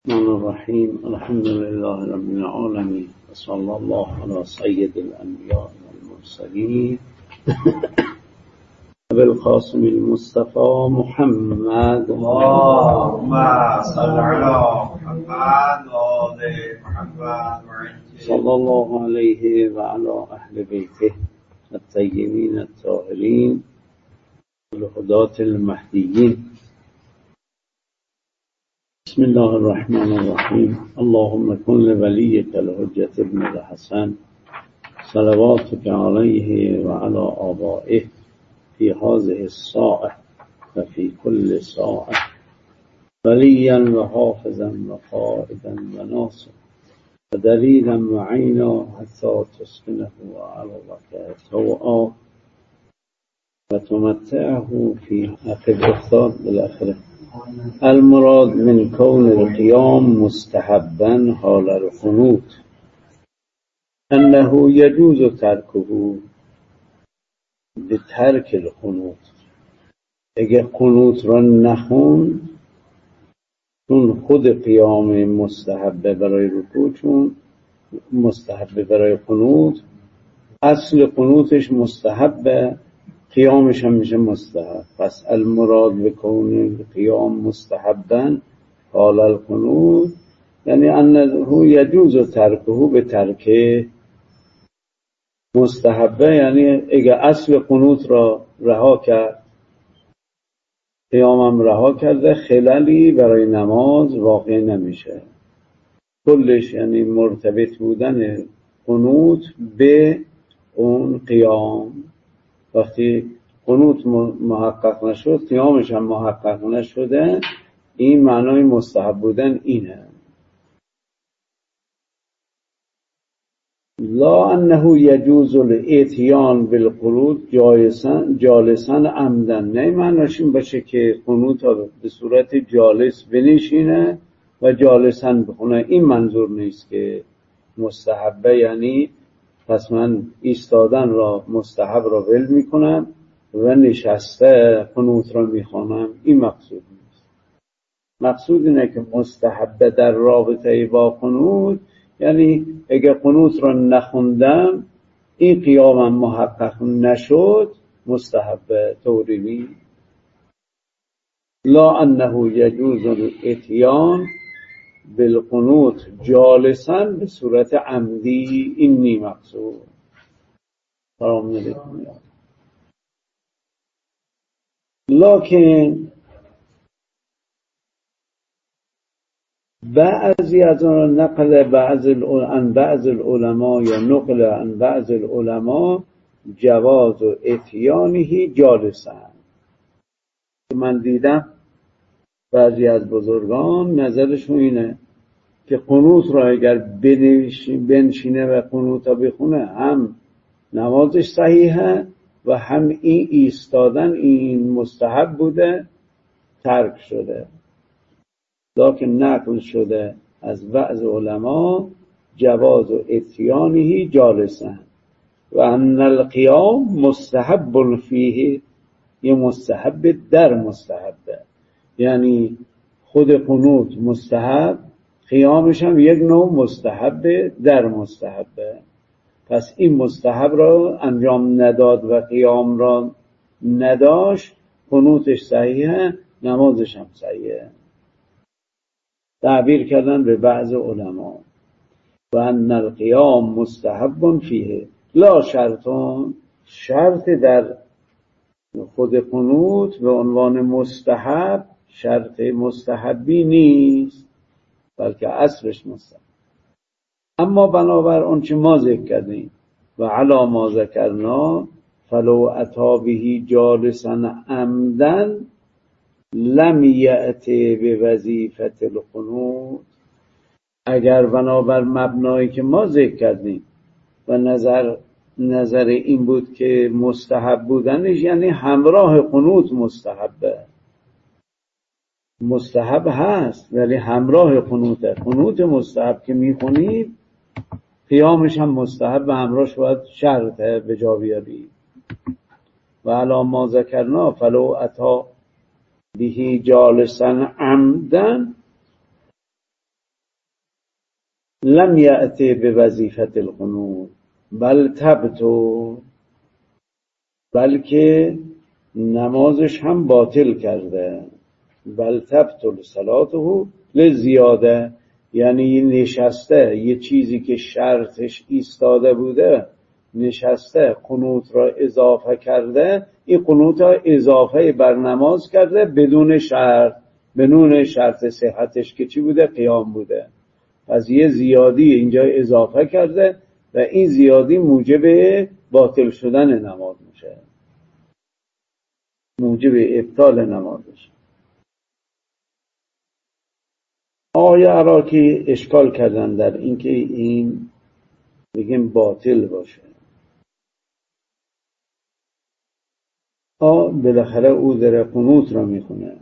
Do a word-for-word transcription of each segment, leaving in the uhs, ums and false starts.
الرحمن الرحیم الحمد لله رب العالمین و صلی الله علی سید الانبیاء والمرسلین بالقاسم المصطفى محمد اللهم صل على محمد و آل محمد صلی الله علیه و علی اهل بیته الطیبین الطاهرین الهداة المهدیین. بسم الله الرحمن الرحیم. اللهم کن لولیک الحجة ابن الحسن صلواتک علیه و علی آبائه فی هذه الساعة و فی کل ساعة ولیا و حافظا و قائدا و ناصرا و دلیلا و عینا حتی تسکنه عرضک طوعا و تمتعه فی عقب اختار بالاخره. المراد من کون القیام مستحبا حال القنوت انه یجوز ترکه به ترک القنوت. اگه قنوت را نخون چون خود قیام مستحبه برای رکوع، چون مستحبه برای قنوت، اصل قنوتش مستحبه، قیامش هم میشه مستحب. پس المراد به کون قیام مستحبا حال القنوت یعنی انه یجوز ترکه به ترک مستحبه، یعنی اگه اصل قنوت را رها کرد، قیامم رها کرده، خلالی برای نماز واقع نمیشه. کلش یعنی مرتبط بودن قنوت به اون قیام. وقتی قنوت محقق نشد، قیامش هم محقق نشده، این معنای مستحب بودن اینه. لا انه یجوز الاتیان بالقنوت جالسا عمدا. نه معناش این باشه که قنوت ها به صورت جالس بنشینه و جالسا بخونه. این منظور نیست که مستحبه یعنی پس من ایستادن را مستحب را ول میکنم و نشسته قنوت را میخوانم. این مقصود نیست. مقصود اینه که مستحبه در رابطه با قنوت یعنی اگه قنوت را نخوندم، این قیامم محقق نشد، مستحبه توریبی. لا انه یجوز الاتیان بالقنوت جالسا به صورت عمدی، این نی مقصود. سلام علیکم. لکن بعضی از آن نقل بعض عن بعض العلماء یا نقل عن بعض العلماء جواز و اتیانه جالسا. من دیدم بعضی از بزرگان نظرشون اینه که قنوت را اگر بنشینه و قنوت را بخونه، هم نمازش صحیحه و هم این ایستادن این مستحب بوده ترک شده. لکن نقل شده از بعض علما جواز و اتیانه جالسا و ان القیام مستحب فیه، یه مستحب در مستحبه، یعنی خود قنوت مستحب، قیامش هم یک نوع مستحب در مستحبه. پس این مستحب را انجام نداد و قیام را نداشت، قنوتش صحیحه، نمازش هم صحیحه. تعبیر کردن به بعض علما و ان القیام مستحب فیه لا شرطون. شرط در خود قنوت به عنوان مستحب شرط مستحبی نیست، بلکه اصلش مستحب. اما بنابر اون چه ما ذکر کردیم و علا ما ذکرنا فلو اتی به جالسا عمدا لم یأتی بوظیفة القنوت. اگر بنابر مبنایی که ما ذکر کردیم و نظر نظر این بود که مستحب بودنش یعنی همراه قنوت مستحبه، مستحب هست ولی همراه قنوته. قنوت مستحب که میخونید قیامش هم مستحب و همراهش باید شرطه به جا بیاری. و علا ما ذکرنا فلو اتی به جالسا عمدا لم یأتی به وظیفت القنوت بل تبتو، بلکه نمازش هم باطل کرده. بل تبتل صلاته لزیاده، یعنی نشسته یه چیزی که شرطش ایستاده بوده نشسته قنوت را اضافه کرده، این قنوت را اضافه بر نماز کرده بدون شرط، بدون شرط صحتش که چی بوده؟ قیام بوده. پس یه زیادی اینجا اضافه کرده و این زیادی موجب باطل شدن نماز میشه، موجب ابطال نماز میشه. آقای عراقی اشکال کردن در اینکه این بگیم باطل باشه. آ بالاخره او در قنوت را میخونه.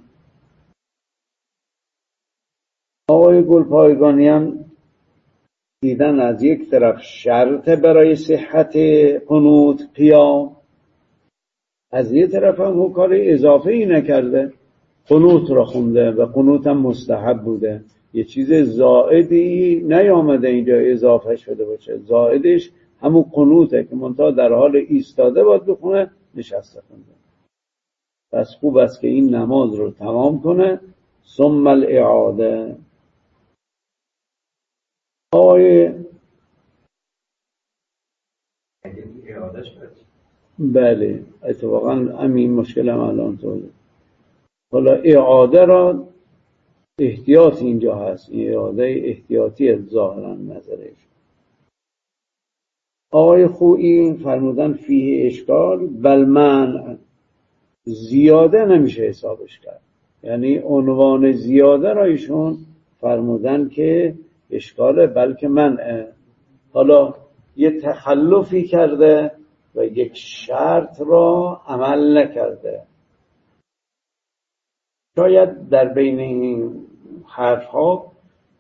آقای گلپایگانی هم دیدن از یک طرف شرط برای صحت قنوت قیام، از یک طرف هم او کار اضافه ای نکرده، قنوت را خونده و قنوت هم مستحب بوده، یه چیز زائدی نیامده اینجا اضافه شده باشه. زائدش همون قنوته که منتها در حال ایستاده باید بخونه، نشسته خونده. پس خوب است که این نماز رو تمام کنه. ثم الاعاده. آقای بله اتفاقا همین مشکل هم الان توله. حالا اعاده را احتیاط اینجا هست، این اعاده احتیاطی ظاهرا نظرش. آقای خویی فرمودن فیه اشکال بل من زیاده نمیشه حسابش کرد، یعنی عنوان زیاده را ایشون فرمودن که اشکاله بلکه منعه. حالا یه تخلفی کرده و یک شرط را عمل نکرده. شاید در بین این حرف ها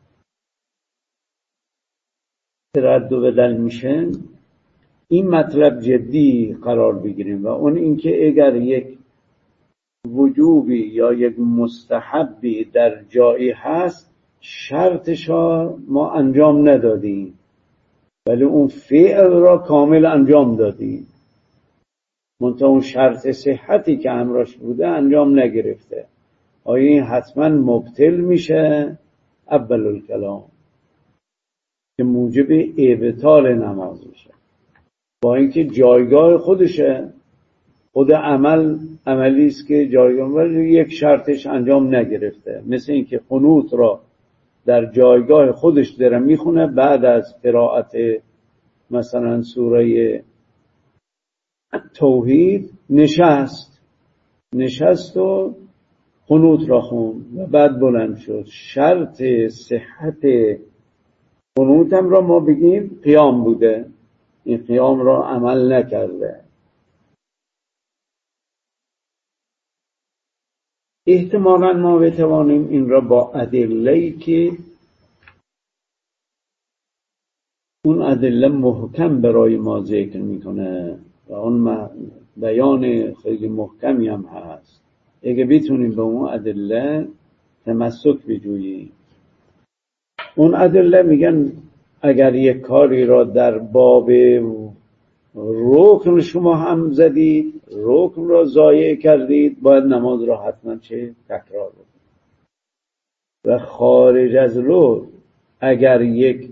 رد و بدل میشه، این مطلب جدی قرار بگیریم و اون اینکه اگر یک وجوبی یا یک مستحبی در جایی هست شرطش ما انجام ندادیم ولی اون فعل را کامل انجام دادیم، منتها اون شرط صحتی که همراهش بوده انجام نگرفته. آیا این حتما مبطل میشه؟ اول الکلام که موجب ابطال نماز میشه، با اینکه جایگاه خودشه، خود عمل عملی است که جایگاه ولی یک شرطش انجام نگرفته. مثل اینکه قنوت را در جایگاه خودش داره میخونه، بعد از قرائت مثلا سوره توحید نشست نشست و قنوت را خون و بعد بلند شد. شرط صحت قنوتم را ما بگیم قیام بوده، این قیام را عمل نکرده. احتمالاً ما بتوانیم این را با ادله‌ای که اون ادله محکم برای ما ذکر میکنه و اون بیان خیلی محکمی هم هست، اگه بتونیم به اون ادله تمسک بجوییم. اون ادله میگن اگر یک کاری را در باب رکن شما هم زدید، رکن را ضایع کردید، باید نماز را حتما چه تکرار بکنید. و خارج از رکن اگر یک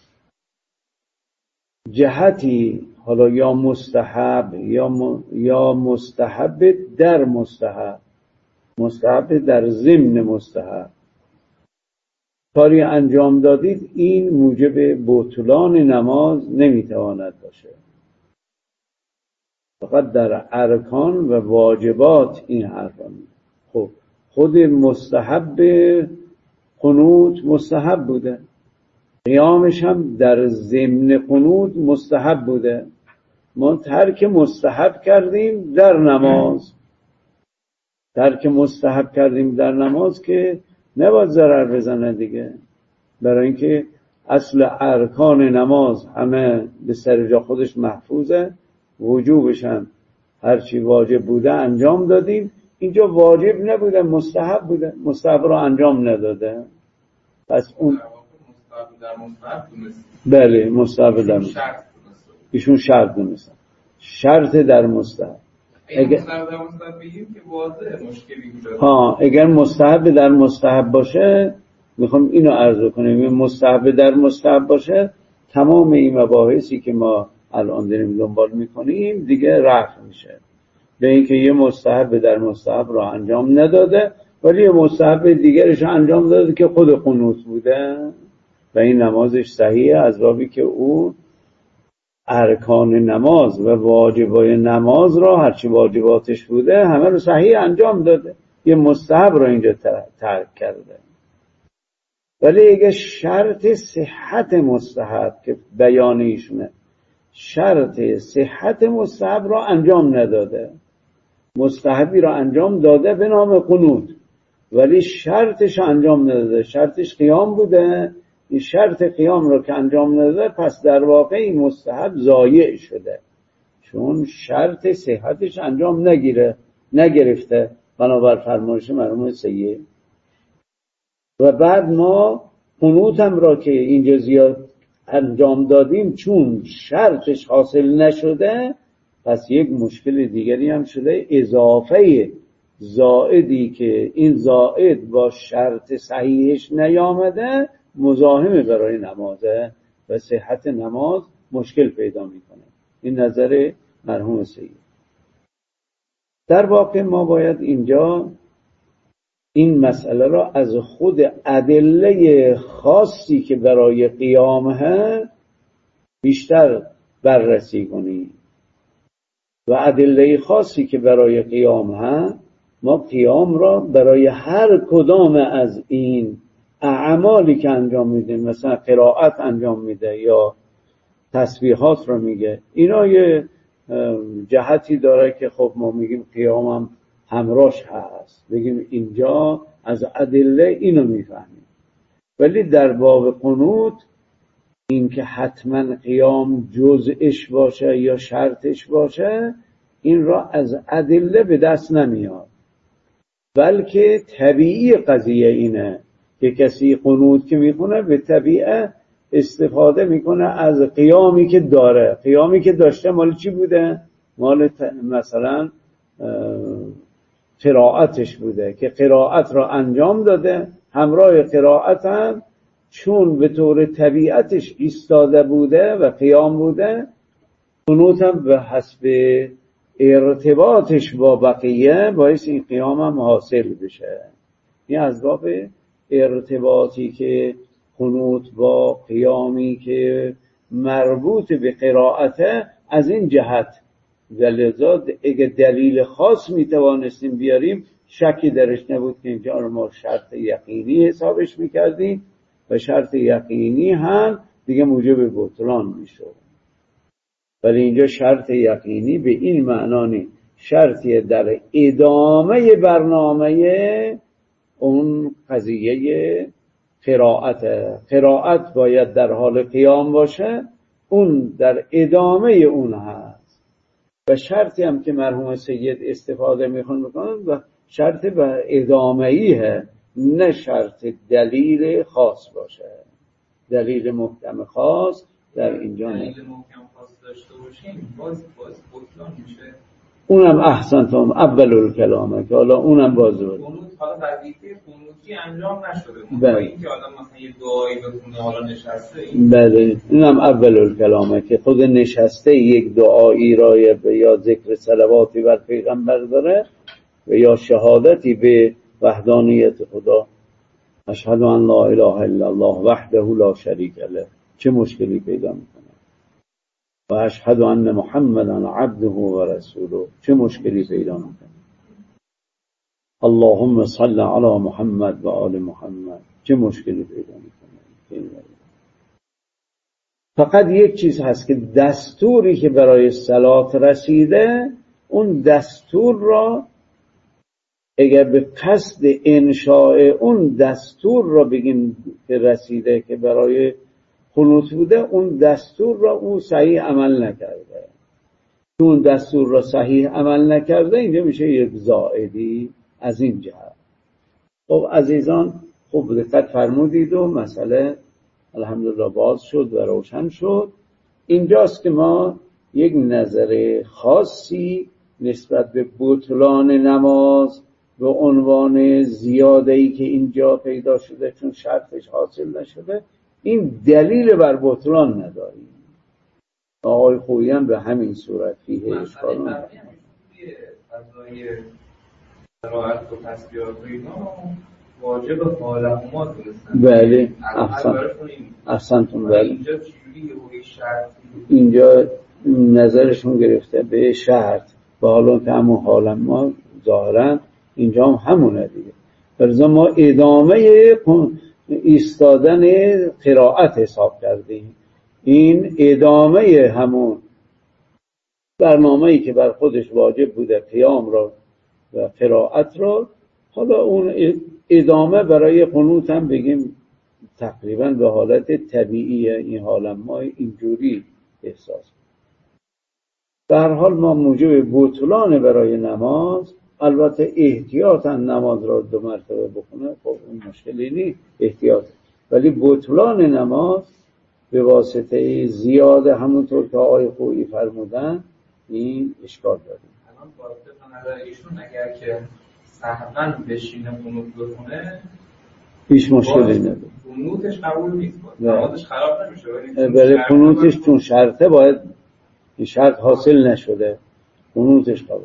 جهتی حالا یا مستحب یا م... یا مستحب در مستحب مستحب در ضمن مستحب کاری انجام دادید، این موجب بطلان نماز نمیتواند باشه. فقط در ارکان و واجبات این حرف هم. خب خود مستحب قنوت مستحب بوده، قیامش هم در ضمن قنوت مستحب بوده، ما ترک مستحب کردیم در نماز. ترک مستحب کردیم در نماز که نباید ضرر بزنه دیگه، برای اینکه اصل ارکان نماز همه به سر جا خودش محفوظه، وجوبش هم هرچی واجب بوده انجام دادیم. اینجا واجب نبوده، مستحب بوده، مستحب رو انجام نداده. پس اون در مستحب دونست. بله مستحب در مستحب. ایشون شرط دونستن. شرط در مستحب. اگه مستحب در مستحب بگیم که واضح مشکلی ایجاد. ها اگر مستحب در مستحب باشه، میخوام اینو عرض کنیم، مستحب در مستحب باشه تمام این مباحثی که ما الان داریم دنبال میکنیم دیگه رفع میشه. به اینکه یه مستحب در مستحب را انجام نداده ولی یه مستحب دیگرش انجام داده که خود قنوت بوده و این نمازش صحیحه، از بابی که او ارکان نماز و واجبای نماز را هرچی واجباتش بوده همه رو صحیح انجام داده، یه مستحب را اینجا ترک کرده. ولی اگه شرط صحت مستحب که بیان ایشونه، شرط صحت مستحب را انجام نداده، مستحبی را انجام داده به نام قنوت ولی شرطش انجام نداده، شرطش قیام بوده، این شرط قیام را که انجام نداده پس در واقع این مستحب ضایع شده چون شرط صحتش انجام نگیره نگرفته بنابر فرمایش مرحوم سید. و بعد ما قنوت هم را که اینجا زیاد انجام دادیم چون شرطش حاصل نشده پس یک مشکل دیگری هم شده، اضافه زائدی که این زائد با شرط صحیحش نیامده مزاحم برای نمازه و صحت نماز مشکل پیدا میکنه. این نظر مرحوم سید. در واقع ما باید اینجا این مسئله را از خود ادله خاصی که برای قیام هست بیشتر بررسی کنیم و ادله خاصی که برای قیام هست ما قیام را برای هر کدام از این اعمالی که انجام میدیم، مثلا قرائت انجام میده یا تسبیحات رو میگه، اینا یه جهتی داره که خب ما میگیم قیام هم همراش هست، بگیم اینجا از ادله اینو میفهمیم. ولی در باب قنوت این که حتما قیام جزءش باشه یا شرطش باشه این را از ادله به دست نمیاد، بلکه طبیعی قضیه اینه که کسی قنوت که میخونه به طبیعه استفاده میکنه از قیامی که داره. قیامی که داشته مال چی بوده؟ مال مثلا قرائتش بوده که قرائت را انجام داده، همراه قرائت هم چون به طور طبیعتش ایستاده بوده و قیام بوده، قنوت هم به حسب ارتباطش با بقیه باعث این قیام هم حاصل بشه. این از باب ارتباطی که قنوت با قیامی که مربوط به قرائته از این جهت، ولذا اگه دلیل خاص میتوانستیم بیاریم شکی درش نبود که اینجا رو ما شرط یقینی حسابش میکردیم و شرط یقینی هم دیگه موجب بطلان میشد. ولی اینجا شرط یقینی به این معنا نیست، شرطی در ادامه برنامه اون قضیه قرائت. قرائت باید در حال قیام باشه، اون در ادامه اون هست. و شرطی هم که مرحوم سید استفاده میخوان بکنن و شرط به ادامه‌ایه، نه شرط دلیل خاص باشه. دلیل محکم خاص در اینجا نه. دلیل محکم خاص داشته باشیم باز باز بطلان میشه. اونم احسنتم اول الکلامه که حالا اونم باز بود. قنوت حالا وظیفه قنوتی انجام نشده. با اینکه حالا مثلا یه دعایی بخونه حالا نشسته این. بله اینم اول الکلامه که خود نشسته یک دعایی را یا ذکر صلواتی بر پیغمبر داره و یا شهادتی به وحدانیت خدا، اشهد ان لا اله الا الله وحده لا شریک له، چه مشکلی پیدا میکنه؟ و اشهد ان محمدا عبده و رسوله، چه مشکلی پیدا میکنه؟ اللهم صل علی محمد و آل محمد، چه مشکلی پیدا میکنه؟ فقط یک چیز هست که دستوری که برای صلات رسیده، اون دستور را اگر به قصد انشاء اون دستور را بگیم که رسیده که برای قنوت بوده، اون دستور را او صحیح عمل نکرده، اون دستور را صحیح عمل نکرده، اینجا میشه یک زائدی از این جهت. خب عزیزان خوب دقت فرمودید و مسئله الحمدلله باز شد و روشن شد. اینجاست که ما یک نظر خاصی نسبت به بطلان نماز به عنوان زیاده‌ای که اینجا پیدا شده چون شرطش حاصل نشده، این دلیل بر بطلان نداریم. آقای خویی هم به همین صورت فیه اشکال نداره. فضای قرائت و تسبیحات و اینا واجب حالهما درستن. بله احسن احسنتون. بله اینجا چجوری یه شرط اینجا نظرشون گرفته به شرط و حالا که همون حالما ظاهرا اینجا هم همونه دیگه. برای ما ادامه ایستادن قرائت حساب کردیم. این ادامه همون برنامه‌ای که بر خودش واجب بوده قیام را و قرائت را، حالا اون ادامه برای قنوت هم بگیم تقریبا به حالت طبیعی این حال ما اینجوری احساس. به هر حال ما موجب بطلان برای نماز، البته احتیاطاً نماز را دو مرتبه بخونه، خب اون مشکلی نیست احتیاط، ولی بطلان نماز به واسطه زیاده همونطور که آقای خویی فرمودن این اشکال داریم. الان با نظر ایشون اگر که سهواً بشینه قنوت بخونه هیچ مشکلی نداره، قنوتش قبول نیست، نمازش خراب نمیشه. ولی قنوتش چون شرطه باید این شرط حاصل نشده قنوتش قبول.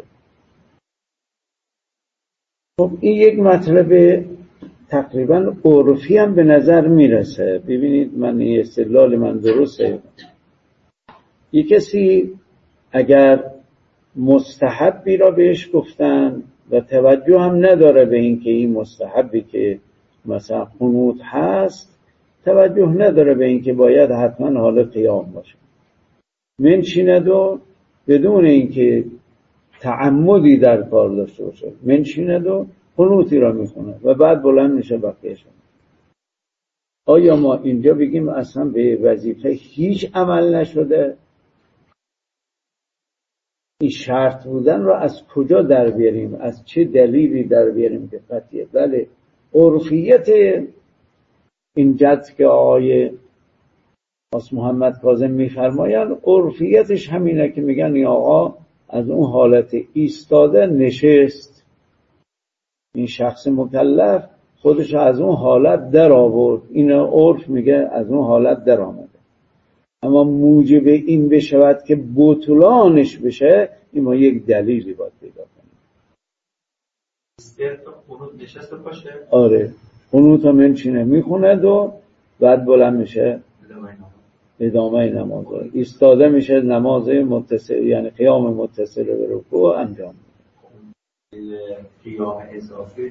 خب این یک مطلب تقریبا عرفی هم به نظر میرسه. ببینید من این استدلال من درسته. یک کسی اگر مستحبی را بهش گفتن و توجه هم نداره به این که این مستحبی که مثلا قنوت هست، توجه نداره به این که باید حتما حال قیام باشه، منشیند و بدون اینکه تعمدی در کار داشته باشه منشیند و قنوتی را میخونه و بعد بلند میشه بقیه‌شون. آیا ما اینجا بگیم اصلا به وظیفه هیچ عمل نشده؟ این شرط بودن را از کجا در بیاریم؟ از چه دلیلی در بیاریم که قطعیه؟ بله عرفیت این جد که آقای آس محمد کاظم میفرمایند، عرفیتش همینه که میگن این آقا از اون حالت ایستاده نشست، این شخص مکلف خودش از اون حالت در آورد، این عرف میگه از اون حالت در آمده. اما موجب این بشود که بطلانش بشه، این ما یک دلیلی باید پیدا کنیم. استرت قنوت نشسته باشه؟ آره قنوت هم منشینه میخونه و بعد بلند میشه ادامه نماز، ایستاده میشه نماز متصل، یعنی قیام متصل به رکوع انجام میده. قیام اضافی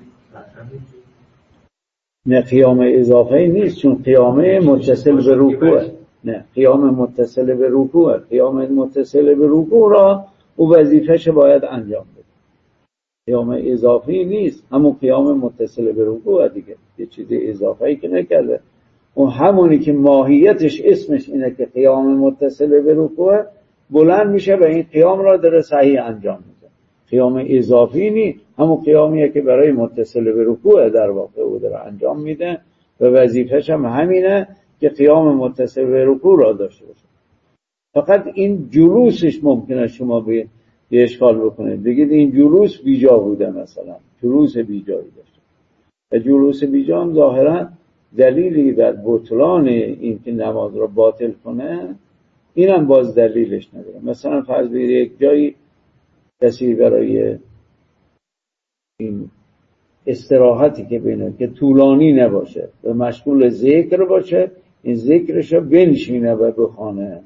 نه قیام اضافی نیست، چون قیام متصل به رکوع. نه قیام متصل به رکوع، قیام متصل به رکوع را او وظیفه‌ش باید انجام بده. قیام اضافی نیست، همون قیام متصل به رکوع دیگه، یه چیز اضافی که نکرده. اون همونی که ماهیتش اسمش اینه که قیام متصل به رکوع، بلند میشه و این قیام را داره صحیح انجام میده. قیام اضافی نیست، همون قیامیه که برای متصل به رکوع در واقع او داره انجام میده و وظیفه‌ش هم همینه که قیام متصل به رکوع را داشته باشه. فقط این جلوسش ممکنه شما به اشکال بکنید، بگید این جلوس بیجا بوده، مثلا جلوس بیجایی داشته. و جلوس بیجا هم ظاهرا دلیلی بر بطلان این که نماز را باطل کنه، اینم باز دلیلش نداره. مثلا فرض بگید یک جایی کسی برای این استراحتی که بینه که طولانی نباشه و مشغول ذکر باشه، این ذکرش رو بنشینه و بخونه.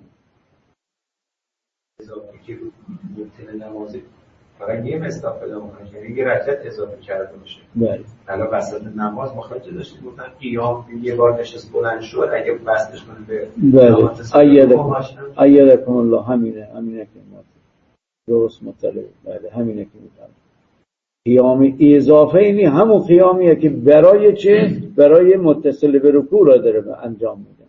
اضافه که مبتل نمازی فقط یه مصداق پیدا میکنه، یعنی یه رکعت اضافه کرده باشه. بله. حالا وسط نماز مخاطب داشتیم گفتن قیام یه بار نشست بلند شد، اگه بستش کنه به بله ایدکم الله، همینه همینه که ما درست مطلع. بله همینه که میگم قیام اضافه اینی همون قیامیه که برای چه؟ برای متصل به رکوع را داره انجام میده.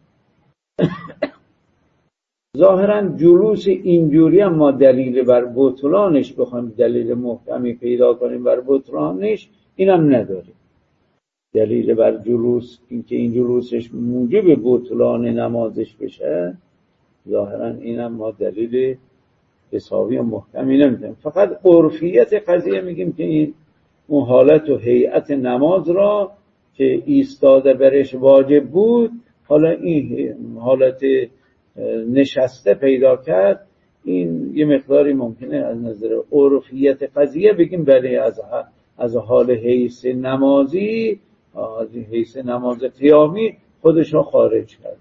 ظاهرا جلوس اینجوری هم ما دلیل بر بطلانش بخوایم دلیل محکمی پیدا کنیم بر بطلانش، اینم نداریم. دلیل بر جلوس اینکه این جلوسش موجب بطلان نمازش بشه، ظاهرا اینم ما دلیل حسابی و محکمی نمیدونیم. فقط عرفیت قضیه میگیم که این اون حالت و هیئت نماز را که ایستاده برش واجب بود، حالا این حالت نشسته پیدا کرد، این یه مقداری ممکنه از نظر عرفیت قضیه بگیم بله از از حال حیث نمازی، از حیث نماز قیامی خودش را خارج کرده.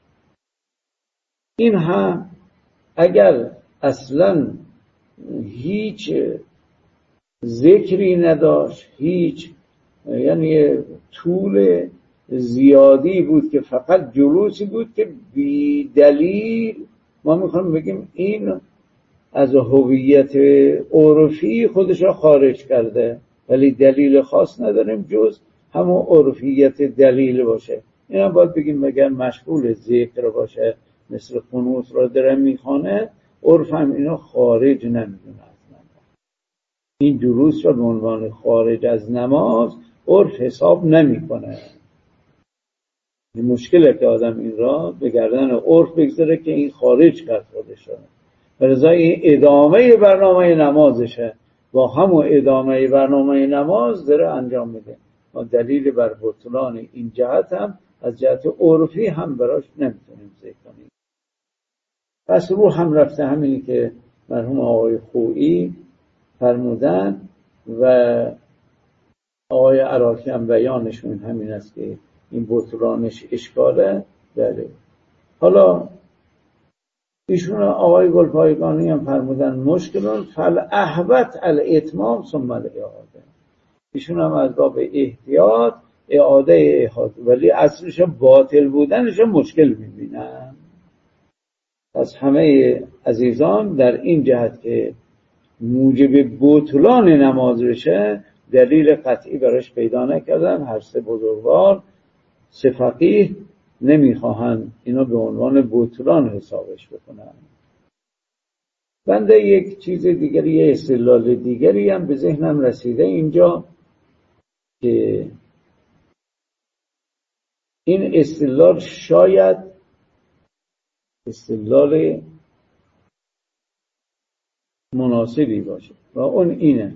این هم اگر اصلا هیچ ذکری نداشت، هیچ یعنی طول زیادی بود که فقط جلوسی بود که بی دلیل ما میخوایم بگیم این از هویت عرفی خودش را خارج کرده، ولی دلیل خاص نداریم جز همون عرفیت دلیل باشه. این هم باید بگیم مگر مشغول ذکر باشه مثل قنوت را داره میخوانه، عرف هم اینو خارج نمیدونه. این جلوس را به عنوان خارج از نماز عرف حساب نمیکنه. این مشکله که آدم این را به گردن عرف بگذاره که این خارج کرد خودش را، برای این ادامه برنامه نمازشه، با همون ادامه برنامه نماز داره انجام میده. ما دلیل بر بطلان این جهت هم از جهت عرفی هم براش نمیتونیم ذکر کنیم. پس رو هم رفته همینی که مرحوم آقای خویی فرمودن و آقای عراقی هم بیانشون همین است که این بطلانش اشکاله. بله حالا ایشون آقای گلپایگانی هم فرمودن مشکلون فالاحوط الاتمام ثم الاعاده. ایشون هم از باب احتیاط اعاده احاده، ولی اصلش باطل بودنش مشکل میبینن. پس همه عزیزان در این جهت که موجب بطلان نماز بشه دلیل قطعی براش پیدا نکردن. هر سه بزرگوار سه فقیه نمیخواهند اینا به عنوان بطلان حسابش بکنن. بنده یک چیز دیگری، یه استدلال دیگری هم به ذهنم رسیده اینجا که این استدلال شاید استدلال مناسبی باشه و اون اینه: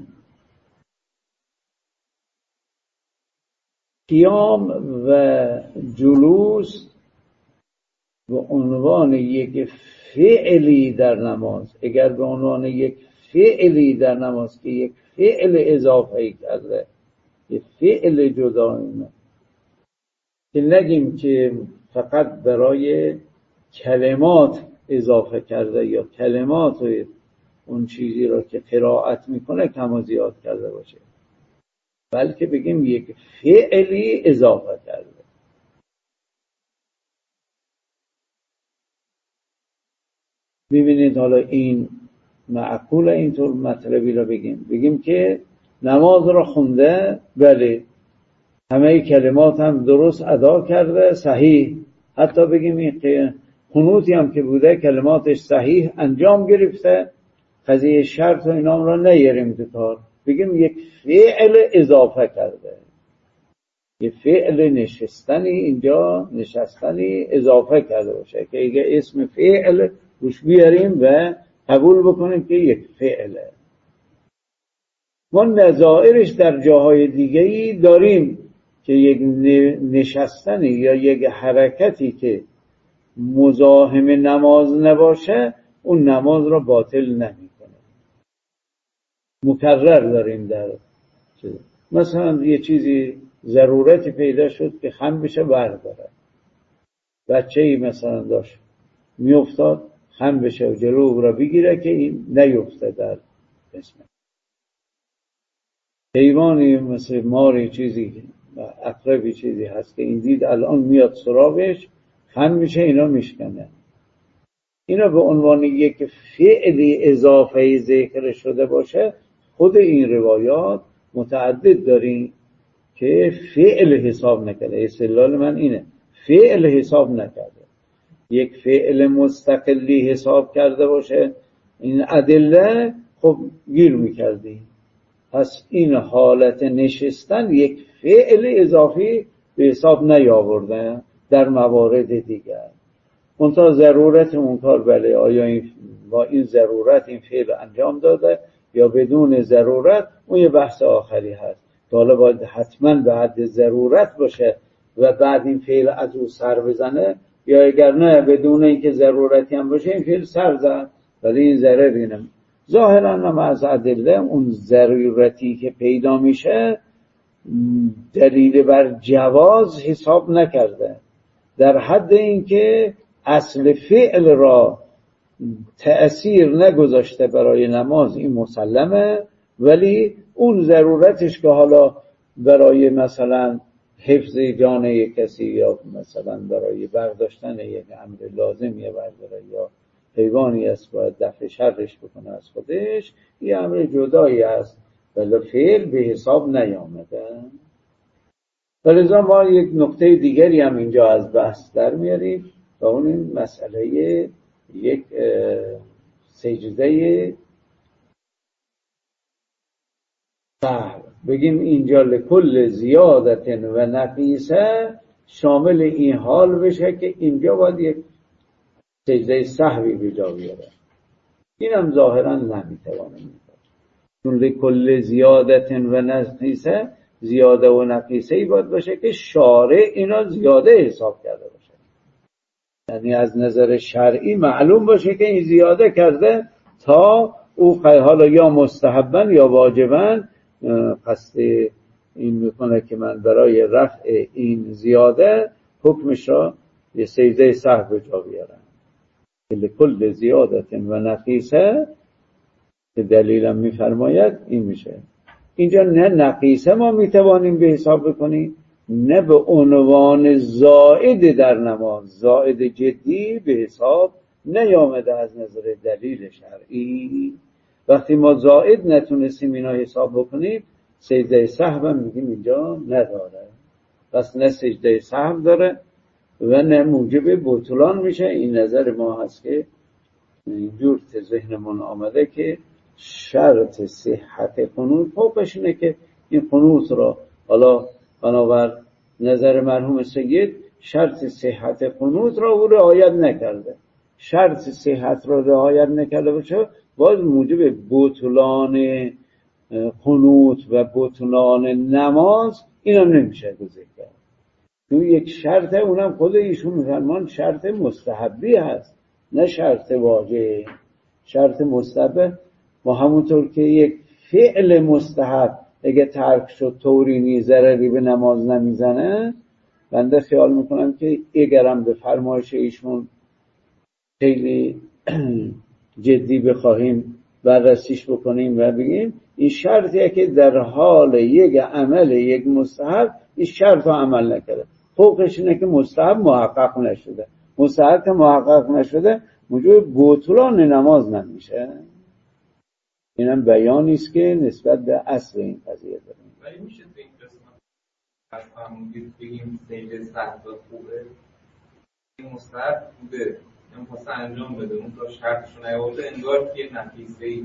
قیام و جلوس به عنوان یک فعلی در نماز، اگر به عنوان یک فعلی در نماز که یک فعل اضافه کرده، یک فعل جدایانه، که نگیم که فقط برای کلمات اضافه کرده یا کلمات اون چیزی را که قرائت میکنه کم و زیاد کرده باشه، بلکه بگیم یک فعلی اضافه کرده. ببینید حالا این معقول اینطور مطلبی را بگیم بگیم که نماز را خونده، بله همه کلمات هم درست ادا کرده، صحیح، حتی بگیم این که قنوتی هم که بوده کلماتش صحیح انجام گرفته، قضیه شرط و اینام را نیاریم تو کار، بگیم یک فعل اضافه کرده، یک فعل نشستنی اینجا نشستنی اضافه کرده باشه که اگه اسم فعل روش بیاریم و قبول بکنیم که یک فعله. ما نظائرش در جاهای دیگه‌ای داریم که یک نشستنی یا یک حرکتی که مزاحم نماز نباشه اون نماز را باطل نمیکنه. مکرر داریم در چیز. مثلا یه چیزی ضرورتی پیدا شد که خم بشه برداره، بچه‌ای مثلا داشت میافتاد خم بشه و جلو را بگیره که این نیفته در اسم حیوانی مثل ماری چیزی عقربی چیزی هست که این دید الان میاد سراغش خم میشه اینا میشکنه. اینا به عنوان یک فعلی اضافه ذکر شده باشه. خود این روایات متعدد داریم که فعل حساب نکرده. استدلال من اینه فعل حساب نکرده، یک فعل مستقلی حساب کرده باشه این ادله خب گیر میکردی. پس این حالت نشستن یک فعل اضافی به حساب نیاورده در موارد دیگر. منتها ضرورت اون کار بله، آیا این با این ضرورت این فعل انجام داده یا بدون ضرورت، اون یه بحث آخری هست که حالا باید حتما به حد ضرورت باشه و بعد این فعل از او سر بزنه، یا اگر نه بدون اینکه ضرورتی هم باشه این فعل سر زد ولی این ضرری نمی. ظاهرا هم از ادله اون ضرورتی که پیدا میشه دلیل بر جواز حساب نکرده، در حد اینکه اصل فعل را تأثیر نگذاشته برای نماز این مسلمه، ولی اون ضرورتش که حالا برای مثلا حفظ جان یک کسی یا مثلا برای برداشتن یک امر لازمیه برداره یا حیوانی است باید دفع شرش بکنه از خودش، یه امر جدایی است ولی فعل به حساب نیامده. ولذا ما یک نکته دیگری هم اینجا از بحث در میاریم و اون این مسئله یک سجده سهو. بگیم اینجا لکل زیادت و نقیصه شامل این حال بشه که اینجا باید یک سجده سهوی به جا بیاره. این هم ظاهرا نمیتوانه میکنه، چون لکل زیادت و نقیصه زیاده و نقیصه ای باید باشه که شارع اینا زیاده حساب کرده باشه، یعنی از نظر شرعی معلوم باشه که این زیاده کرده تا او حالا یا مستحبن یا واجبن قصد این میکنه که من برای رفع این زیاده حکمش را یه سجده سهو به جا بیارم. لکل زیادت و نقیصه که دلیلم میفرماید این میشه. اینجا نه نقیصه ما میتوانیم به حساب بکنیم نه به عنوان زائد در نماز، زائد جدی به حساب نیامده از نظر دلیل شرعی. وقتی ما زائد نتونستیم اینا حساب بکنیم سجده سهو هم میگیم اینجا نداره، پس نه سجده سهو داره و نه موجب بطلان میشه. این نظر ما هست که اینجور تو ذهنمون آمده که شرط صحت قنوت فوقش اینه که این قنوت را حالا بنابر نظر مرحوم سید شرط صحت قنوت را او رعایت نکرده، شرط صحت را رعایت نکرده باشه باز موجب بطلان قنوت و بطلان نماز اینم نمیشه گذاشت کرد. تو یک شرط اونم خود ایشون میفرمان شرط مستحبی هست نه شرط واجب. شرط مستحب ما همونطور که یک فعل مستحب اگه ترک شد طوری ضرری به نماز نمیزنه، بنده خیال میکنم که اگرم به فرمایش ایشون خیلی جدی بخواهیم بررسیش بکنیم و بگیم این شرطیه که در حال یک عمل یک مستحب این شرط رو عمل نکرده، فوقش اینه که مستحب محقق نشده. مستحب که محقق نشده موجب بطلان نماز نمیشه. اینم بیانی است که نسبت به اصل این قضیه داریم. ولی میشه تو این قسمت از همونگید بگیم سجده سهو خوبه، این مستحب بوده نمیخواسته انجام بده اون تا شرطشو نیاورده انگار که یه نقیصه‌ای.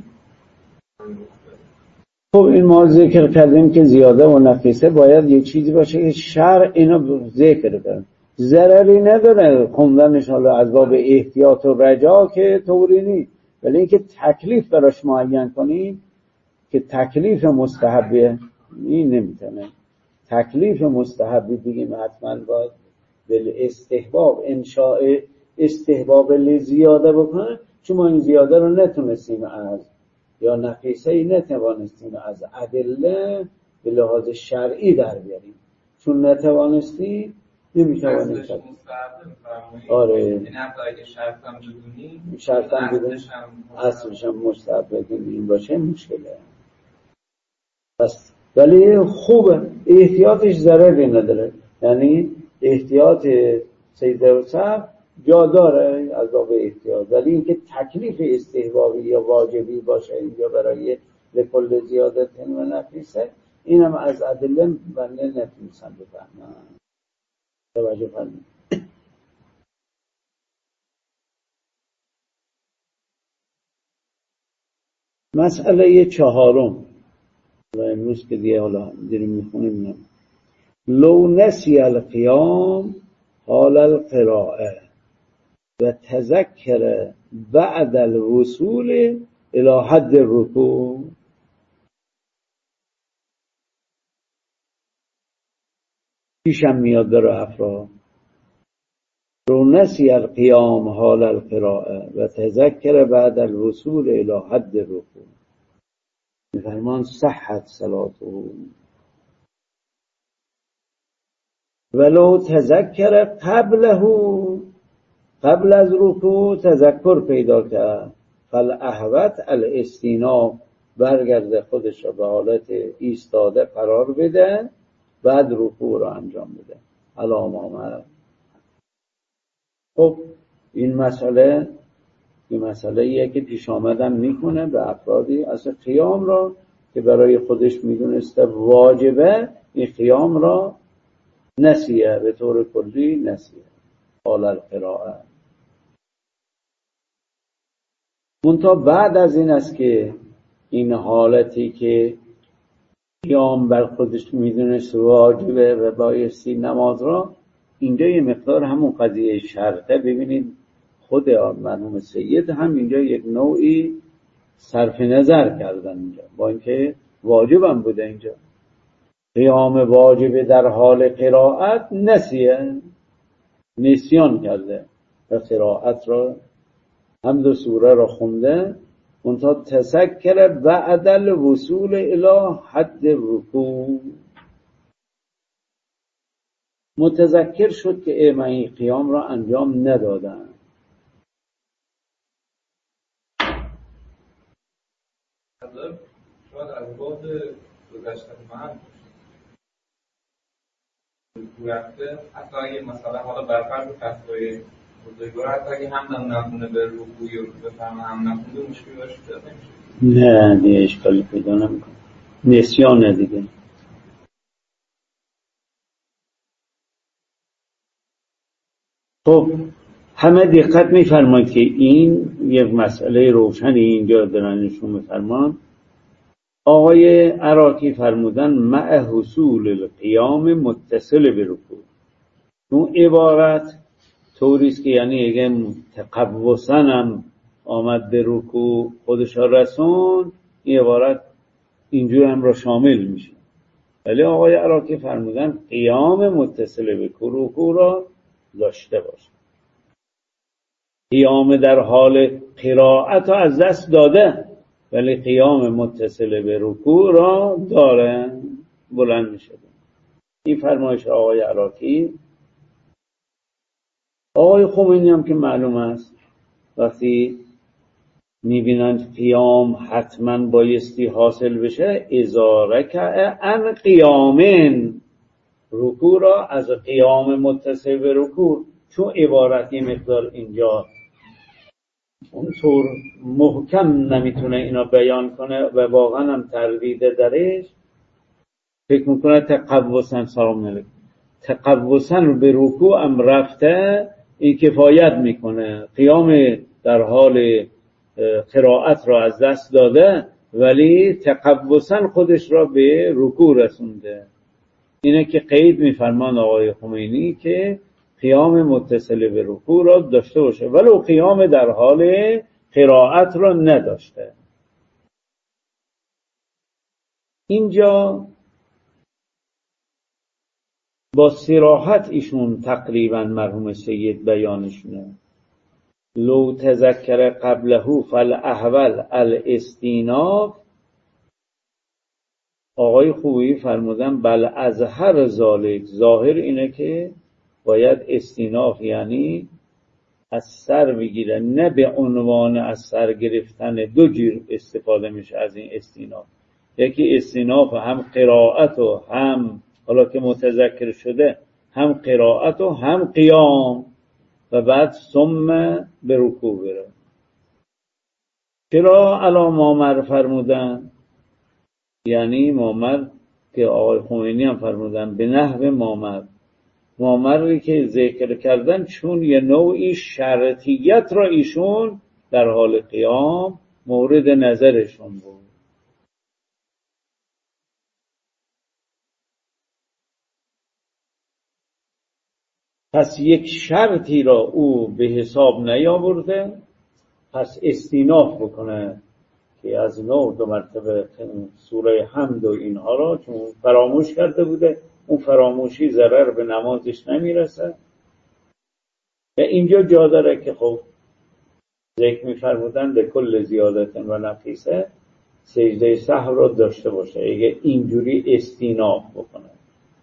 خب این ما ذکر کردیم که زیاده و نقیصه باید یه چیزی باشه که شرع اینو ذکر کنه، ضرری نداره خوندنش حالا از باب احتیاط و رجا که طوری نیست، ولی اینکه تکلیف براش معین کنیم که تکلیف مستحبه این نمیتونه. تکلیف مستحبی بگیم حتما باید به استحباب انشاء استحباب لزیاده بکنه، چون ما این زیاده رو نتونستیم از یا نقیصه ای نتوانستیم از ادله به لحاظ شرعی در بیاریم، چون نتوانستیم نمیتوانیم. آره این حتی اگه شرط هم بدونی شرط هم بدونی اصلش هم مستحب بدونی باشه مشکله. بس ولی خوبه احتیاطش ضرری نداره، یعنی احتیاط سجده و سهو جا داره از باب احتیاط، ولی اینکه تکلیف استحبابی یا واجبی باشه اینجا برای لکل زیادت و نقیصه اینم از ادله بنده نتونستم بفهمم. توجه فرمایید. مسئله چهارم و امروز که دیگه حالا داریم میخونیم لو نسی القیام حال القراءه و تذکر بعد الوصول الى حد الرکوع. پیشم میاد در افراد لو نسی القیام حال القراءه و تذکر بعد الوصول الى حد الرکوع میفرمان صحت صلاته. ولو تذکر قبله، قبل از رکوع تذکر پیدا کرد، فالاحوط الاستیناف، برگرده خودش را به حالت ایستاده قرار بده، بعد رکوع را انجام بده. علام آمد. خب این مسئله این مسئله ایه که پیش آمدن میکنه به افرادی اصلا قیام را که برای خودش میدونسته واجبه، این قیام را نسیه، به طور کلی نسیه حال القراءه. منتها بعد از این است که این حالتی که قیام بر خودش میدونست واجبه و بایستی نماز را، اینجا یه مقدار همون قضیه شرطه. ببینید خود مرحوم سید هم اینجا یک نوعی صرف نظر کردن اینجا، با اینکه واجب هم بوده. اینجا قیام واجب در حال قرائت نسیه، نسیان کرده و قرائت را هم دو سوره را خونده، منتها تذکر بعد الوصول الی حد الرکوع، متذکر شد که ای من این قیام را انجام ندادم. شاید از بعد گذشته من رفته، حتی اگه مثلا حالا برفرض فتوای بزرگوار حتی اگه هم نخونه به رکوعی و بفهمه هم نخونده مشکلی باشه پیدا نمیشه. نه دیگه اشکالی پیدا نمیکنه، نسیان دیگه. خب همه دقت میفرمایید که این یک مسئله روشنی اینجا دارن نشون میفرمان. آقای عراقی فرمودن مع حصول القیام متصل به رکوع. اون عبارت طوریست که یعنی اگه تقوساً هم آمد به رکوع خودش رسون، این عبارت اینجور هم را شامل میشه. ولی آقای عراقی فرمودن قیام متصل به رکوع را داشته باشه. قیام در حال قرائت را از دست داده، ولی قیام متصل به رکوع را داره، بلند میشه. این فرمایش آقای عراقی. آقای خمینی هم که معلوم است وقتی میبینند قیام حتما بایستی حاصل بشه، اذا رکع عن قیامن، رکوع را از قیام متصل به رکوع، چون عبارتی مقدار اینجا اونطور محکم نمیتونه اینا بیان کنه و واقعا هم تردیده درش، فکر میکنه تقوسن سلام علیکم تقوسن به رکوع هم رفته، این کفایت میکنه. قیام در حال قرائت را از دست داده ولی تقوسن خودش را به رکوع رسونده. اینه که قید میفرمان آقای خمینی که قیام متصل به رکوع را داشته باشه ولو قیام در حال قرائت را نداشته. اینجا با صراحت ایشون تقریبا مرحوم سید بیانشونه. لو تذکر قبله فالاحول الاستیناف. آقای خویی فرمودن بل ازهر ذالک، ظاهر اینه که باید استیناف یعنی از سر بگیره، نه به عنوان از سر گرفتن. دو جور استفاده میشه از این استیناف، یکی استیناف هم قرائت و هم حالا که متذکر شده هم قرائت و هم قیام و بعد ثم به رکوع بره. چرا علا مامر فرمودن؟ یعنی مامر که آقای خمینی هم فرمودن به نحو مامر، مامری که ذکر کردن چون یه نوعی شرطیت را ایشون در حال قیام مورد نظرشون بود. پس یک شرطی را او به حساب نیاورده، پس استیناف بکنه که از نوع دو مرتبه سوره حمد و اینها را چون فراموش کرده بوده، اون فراموشی ضرر به نمازش نمیرسه. و اینجا جا داره که خب ذکر می‌فرمودن به کل زیادت و نقیصه سجده سهو را داشته باشه اگه اینجوری استیناف بکنه.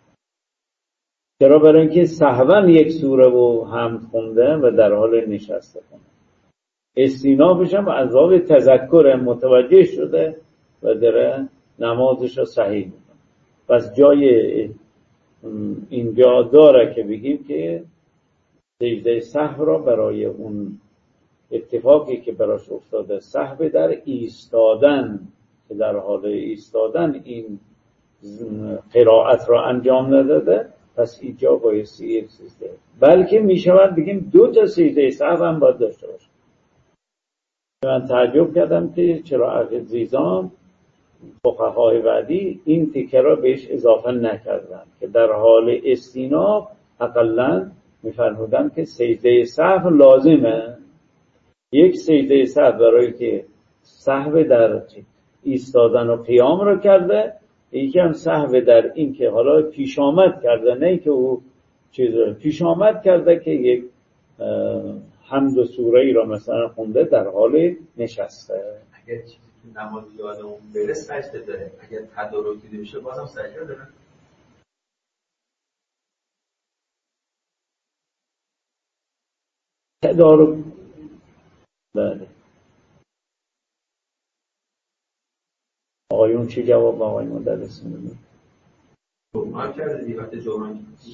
چرا؟ برای اینکه سهوا یک سوره و حمد خونده و در حال نشسته خونده. استینافش هم از باب تذکر متوجه شده و داره نمازش رو صحیح میکنه. پس جای اینجا داره که بگیم که سجده سهو را برای اون اتفاقی که براش افتاده، سهو در ایستادن که در حال ایستادن این قرائت را انجام نداده، پس اینجا بایستی یک سجده، بلکه میشود بگیم دو تا سجده سهو هم باید داشته باشه. من تعجب کردم که چرا عقیدزیزان فقهای بعدی این تیکه را بهش اضافه نکردن که در حال استیناف اقلن میفرمودن که سجده سهو لازمه. یک سجده سهو برای که سهو در ایستادن و قیام را کرده، یکی هم سهو در این که حالا پیش آمد کرده، نه که او چیز پیش آمد کرده که یک حمد و سوره ای را مثلا خونده در حال نشسته. اگر چیزی تو نماز یادمون بره سجده داره، اگر تدارک دیده بشه بازم سجده داره. تدارک بله. آقایون چی جواب آقای مدرس میدونید؟ جمعه کرده دیوقت جمعه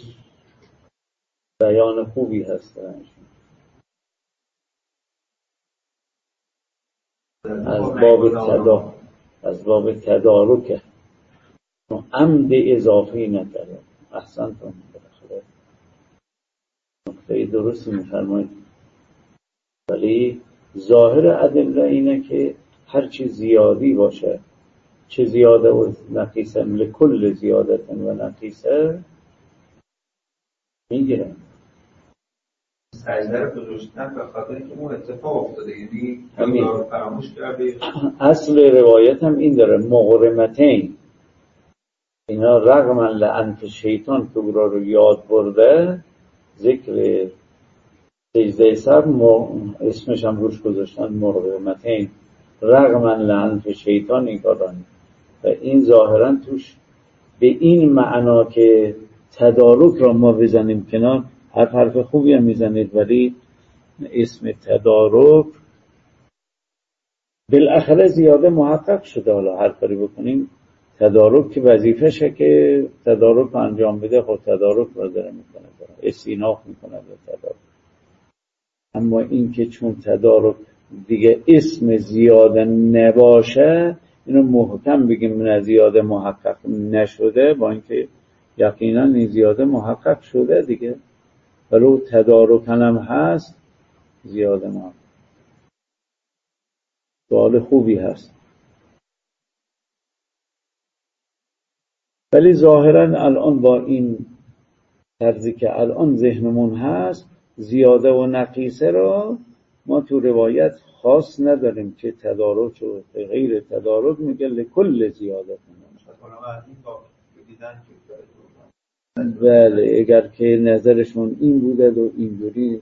بیان خوبی هست از باب تدا از باب تدارک عمد اضافی نکرده. احسنتون. بالاخره نکته درستی میفرمایید، ولی ظاهر ادله اینه که هر چی زیادی باشه، چه زیاده و نقیصه، لکل زیادت و نقیصه میگیره. سجده رو گذاشتن به خاطر که اون اتفاق افتاده، یعنی همین فراموش کرده. اصل روایت هم این داره، مغرمتین، اینا رغم لعنت شیطان که او را رو یاد برده، ذکر سجده سهو اسمش هم روش گذاشتن مغرمتین، رغم لعنت شیطان این کارانی. و این ظاهرا توش به این معنا که تدارک را ما بزنیم کنار، هر حرف خوبی هم میزنید، ولی اسم تدارک بالاخره زیاده محقق شده. حالا هر کاری بکنیم تدارک که وظیفشه که تدارک انجام بده، خود تدارک را داره میکنه، استیناف میکنه به تدارک. اما این که چون تدارک دیگه اسم زیاده نباشه، اینو محکم بگیم نه زیاده محقق نشده، با اینکه یقینا این زیاده محقق شده دیگه، ولو تدارک هم هست زیاده محقق. سوال خوبی هست، ولی ظاهرا الان با این طرزی که الان ذهنمون هست، زیاده و نقیصه را ما تو روایت خاص نداریم که تدارک و غیر تدارک میگه لکل زیادت. بله، اگر که نظرشون این بوده و اینجوری،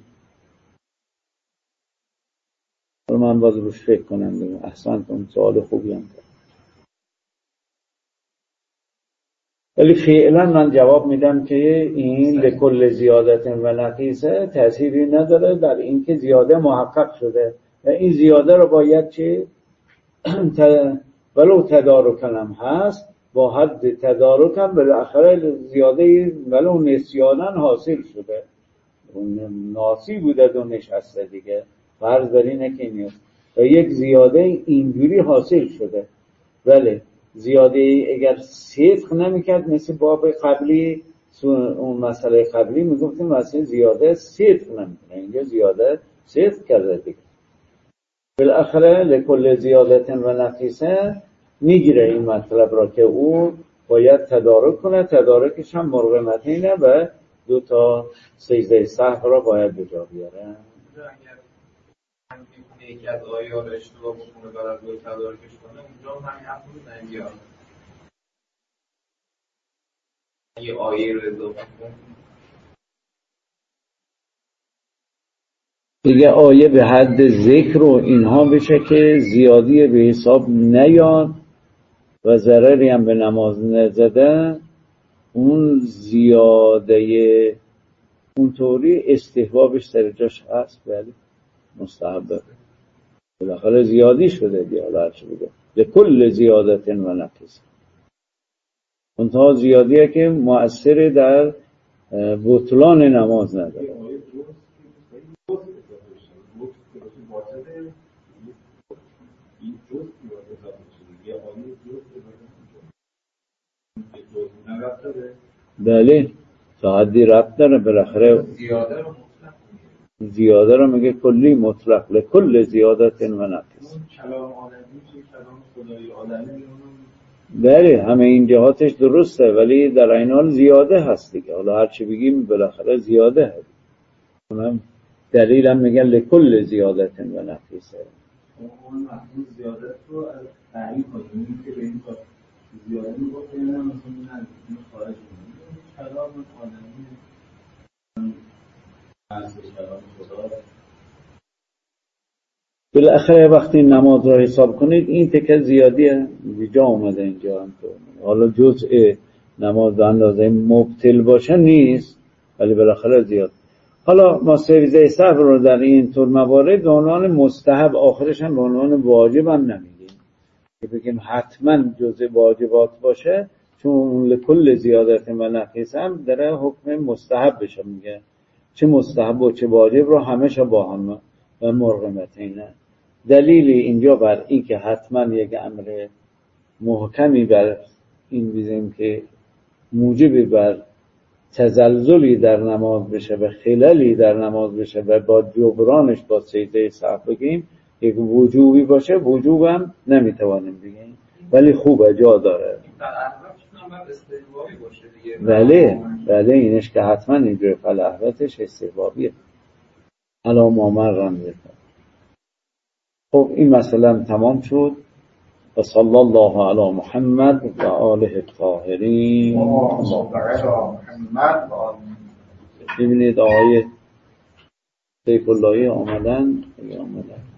من باز روش فکر کنم دیگه. احسنتون، سوال خوبی هم کرد. ولی فعلا من جواب میدم که این لکل زیادت و نقیصه تأثیری نداره در این که زیاده محقق شده و این زیاده رو باید چه ولو تدارک هم هست، با حد تدارک هم بالاخره زیاده ولو نسیانن حاصل شده، ناسی بوده دو نشسته دیگه، فرض بر اینه که نیست و یک زیاده اینجوری حاصل شده. ولی زیاده اگر صدق نمیکرد، مثل باب قبلی، اون مسئله قبلی میگفتیم مسئله زیاده صدق نمیکنه، اینجا زیاده صدق کرده دیگه. بالاخره لکل زیادت و نقیصه میگیره این مطلب را که او باید تدارک کنه، تدارکش هم مرغمتینه و دو تا سجده سهو را باید به جا بیاره. اگر من یکی از آیه ها رو اشتباه بکنه برای دو تدارکش کنه اونجا هم همین حرف رو نمیاد. یه آیه رو اضافه کنه دیگه آیه به حد ذکر و اینها بشه که زیادی به حساب نیاد و ضرری هم به نماز نزده، اون زیاده اونطوری استحبابش سر جاش هست ولی مستحبه. بالاخره زیادی شده دیگه، حالا هرچی بگه لکل زیادت و نقص، اونها زیادیه که مؤثر در بطلان نماز نداره. بله تا حدی ربط داره، بالاخره زیاده رو مطلق زیاده رو میگه کلی مطلق لکل زیادت و نقص. کلام آدمی چه کلام خدای آدمی بله همه این جهاتش درسته ولی در این حال زیاده هست دیگه، حالا هر چی بگیم بالاخره زیاده هست. اونم دلیل هم میگن لکل زیادت و نقص. اون محمود زیادت رو از تعیین کنیم که به این کار زیاده میگفت یعنی هم مثلا نه خارج کنیم کلام آدمی از کلام خدا. بالاخره وقتی نماز را حساب کنید این تکه زیادیه جا اومده اینجا هم تو. حالا جزء نماز به اندازه مبتل باشه نیست ولی بالاخره زیاد. حالا ما سجده سهو رو در این طور موارد به عنوان مستحب، آخرش هم به عنوان واجب هم نمیگیم که بگیم حتما جزء واجبات باشه، چون لکل زیادت و نقص هم داره حکم مستحب بشه میگه، چه مستحب و چه واجب رو همشه با هم و مرغمتینه. دلیل اینجا بر این که حتما یک امر محکمی بر این بیزیم که موجب بر تزلزلی در نماز بشه و خللی در نماز بشه و با جبرانش با سجده سهو بگیم یک وجوبی باشه، وجوب هم نمیتوانیم بگیم ولی خوبه جا داره. بله بله اینش که حتما اینجا فلاحوتش استحبابیه علا ما مرن بکن. خب این مسئله تمام شد و صلی الله علی محمد و آله الطاهرین. ببینید آقای سیف اللهی آمدن آمدن